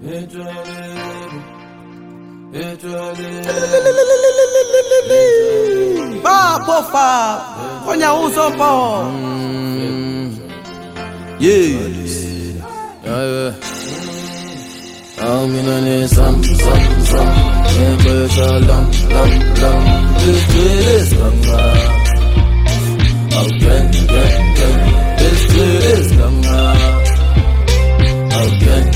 Ba pofa konya uso po. Yes. I'm in a need some. Yeah, but long. This is long. Again. This is long. Again.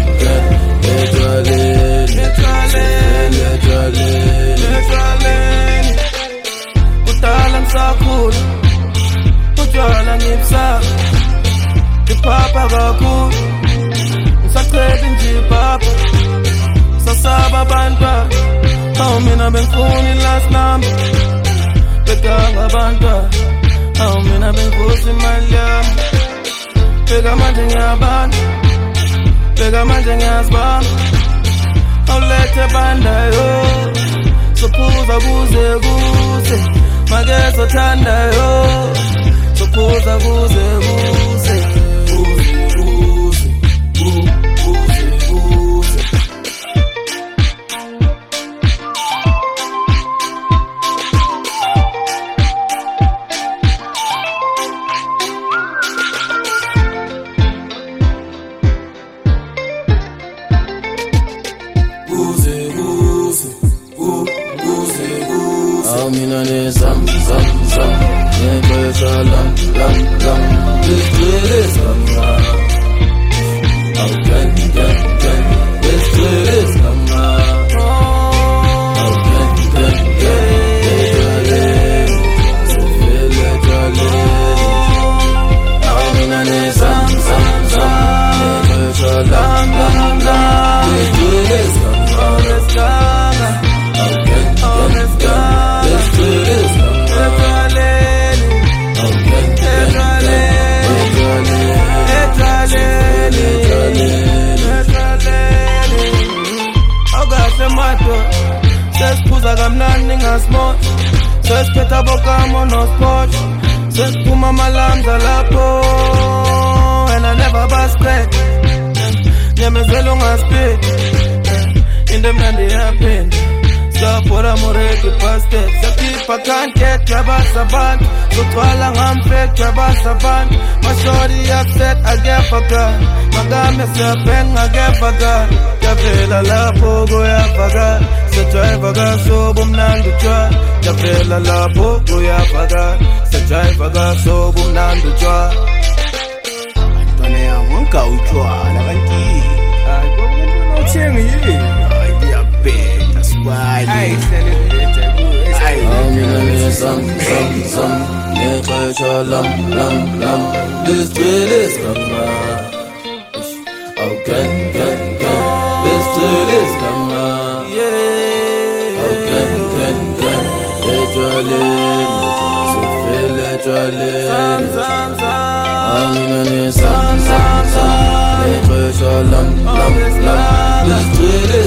Kutalang sakul, kujalang ipsa, ipapa gaku, sakredin jipapa, sasaba banta, haumina benfuni last number, peganga banta, haumina benfusi malyam, pega manjengyaban, pega manjengyasban, aulete banda yo. Suppose guze magezo thanda yo. Suppose guze I'm in a need some. Yeah, but long. This is long. Again. This is long. I'm in a need some. Yeah, but long. This is long. Sesikuza kamnandi ngasmot, sesikhetha bokamo no sport, sesiphuma malamza lapho, and I never basket. Nyamezelo ngaspit, into mnandi happen. Sapora moreke pastet, sakipa can't get trabasaban, so twala ngamfek trabasaban. My shorty upset, I get forgot. Magame sepeng, I get forgot. Javela la pogo ya paga, se drive aga so bum nandu chwa. Javela la pogo ya paga, se drive aga so bum nandu chwa. Tone ya mwanka uchwa, la kanki. Ay, kwa mwanka na uchengi yi. Ay, dia big, that's why. Ay, I'm in a need some. Yeah, but long. This is long. Again. This is long. Again. I'm in a need some. Yeah, but long. This